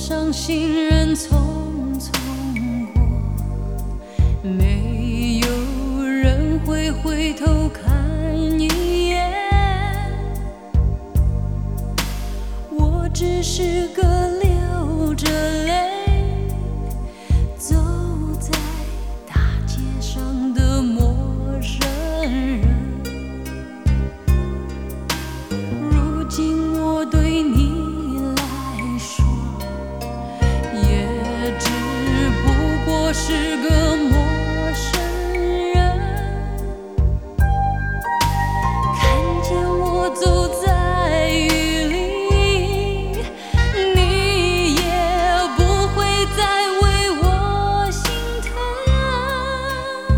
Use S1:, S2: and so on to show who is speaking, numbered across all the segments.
S1: 上行人匆匆过，没有人会回头看一眼。我只是个流着泪走在大街上的陌生人。如今我对你来说，也只不过是个陌生人。看见我走在雨里，你也不会再为我心疼。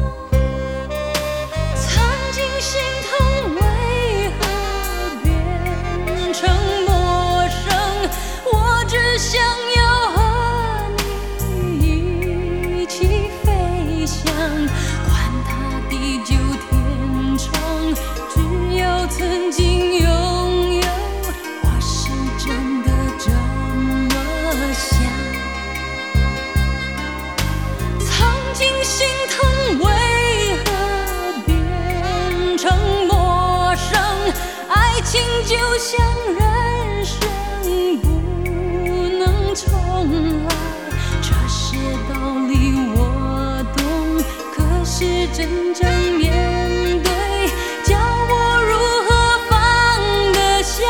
S1: 曾经心疼为何变成陌生？我只想要和你一起飞翔，管它地久天长，只要曾经拥有，我是真的这么想。曾经心疼为何变成陌生？爱情就像人生不能重来，这些道理我懂，可是真正面对，叫我如何放得下？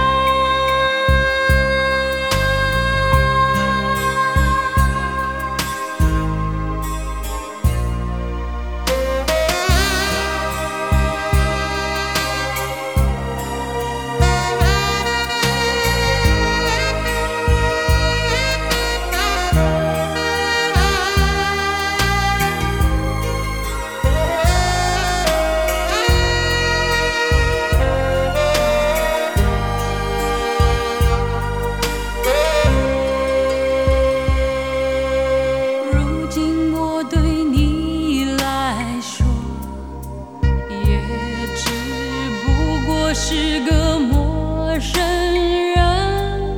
S1: 如今我对你来说，也只不过是个陌生人。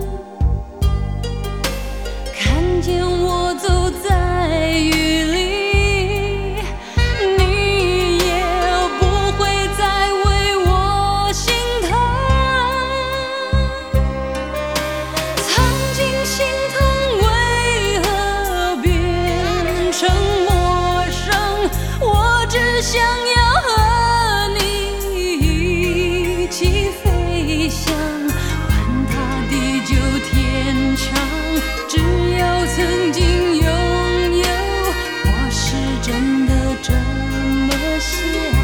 S1: 看见我走在雨里，你也不会再为我心疼。曾经心疼为何变成陌生？我只想要和你一起飞翔，管它地久天长，只要曾经拥有，我是真的这么想。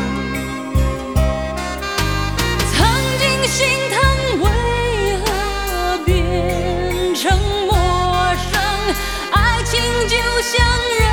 S1: 曾经心疼为何变成陌生？爱情就像